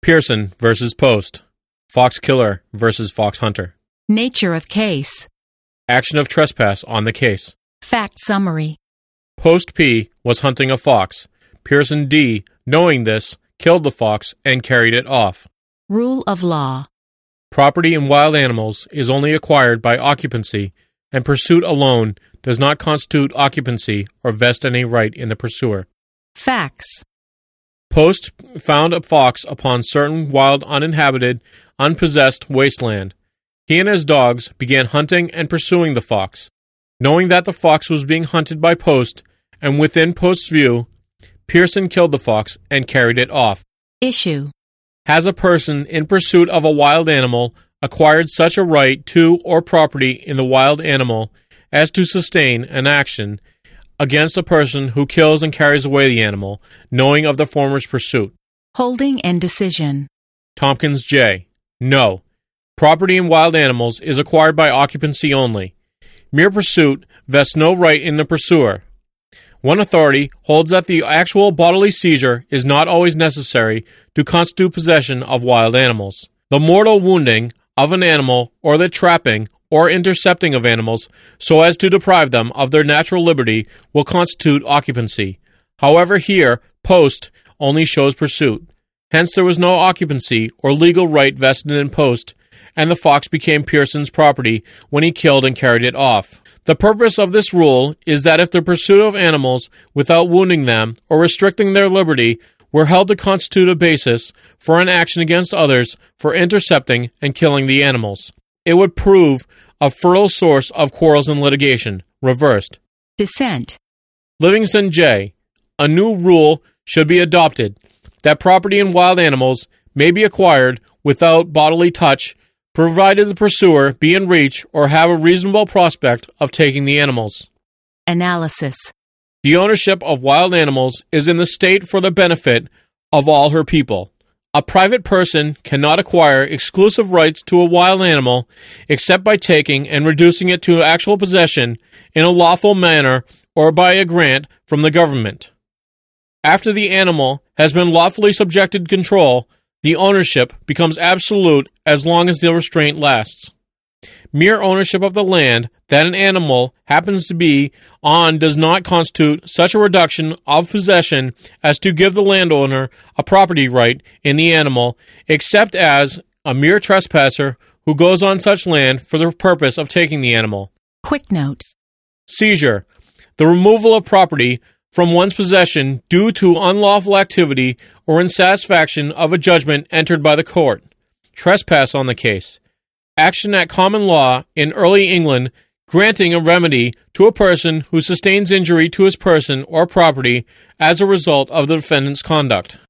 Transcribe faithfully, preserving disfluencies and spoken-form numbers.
Pearson versus Post. Fox killer versus fox hunter. Nature of case. Action of trespass on the case. Fact summary. Post P was hunting a fox. Pearson D, knowing this, killed the fox and carried it off. Rule of law. Property in wild animals is only acquired by occupancy, and pursuit alone does not constitute occupancy or vest any right in the pursuer. Facts. Post found a fox upon certain wild, uninhabited, unpossessed wasteland. He and his dogs began hunting and pursuing the fox. Knowing that the fox was being hunted by Post, and within Post's view, Pearson killed the fox and carried it off. Issue. Has a person in pursuit of a wild animal acquired such a right to or property in the wild animal as to sustain an action against a person who kills and carries away the animal, knowing of the former's pursuit? Holding and decision. Tompkins J. No. Property in wild animals is acquired by occupancy only. Mere pursuit vests no right in the pursuer. One authority holds that the actual bodily seizure is not always necessary to constitute possession of wild animals. The mortal wounding of an animal or the trapping or intercepting of animals so as to deprive them of their natural liberty will constitute occupancy. However, here, Post only shows pursuit. Hence there was no occupancy or legal right vested in Post, and the fox became Pearson's property when he killed and carried it off. The purpose of this rule is that if the pursuit of animals without wounding them or restricting their liberty were held to constitute a basis for an action against others for intercepting and killing the animals, it would prove a fertile source of quarrels and litigation. Reversed. Dissent. Livingston J. A new rule should be adopted that property in wild animals may be acquired without bodily touch, provided the pursuer be in reach or have a reasonable prospect of taking the animals. Analysis. The ownership of wild animals is in the state for the benefit of all her people. A private person cannot acquire exclusive rights to a wild animal except by taking and reducing it to actual possession in a lawful manner or by a grant from the government. After the animal has been lawfully subjected to control, the ownership becomes absolute as long as the restraint lasts. Mere ownership of the land that an animal happens to be on does not constitute such a reduction of possession as to give the landowner a property right in the animal, except as a mere trespasser who goes on such land for the purpose of taking the animal. Quick notes. Seizure. The removal of property from one's possession due to unlawful activity or in satisfaction of a judgment entered by the court. Trespass on the case. Action at common law in early England, granting a remedy to a person who sustains injury to his person or property as a result of the defendant's conduct.